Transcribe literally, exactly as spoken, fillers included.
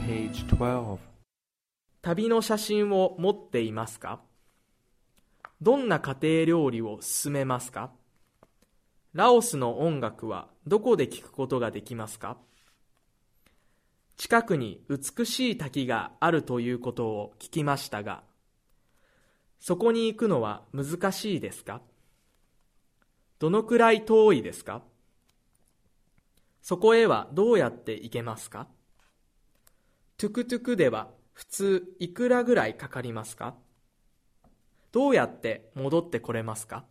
Page twelve. 旅の写真を持っていますか？どんな家庭料理を勧めますか？ラオスの音楽はどこで聞くことができますか？近くに美しい滝があるということを聞きましたが、そこに行くのは難しいですか？どのくらい遠いですか？そこへはどうやって行けますか？トゥクトゥクでは普通いくらぐらいかかりますか？どうやって戻ってこれますか？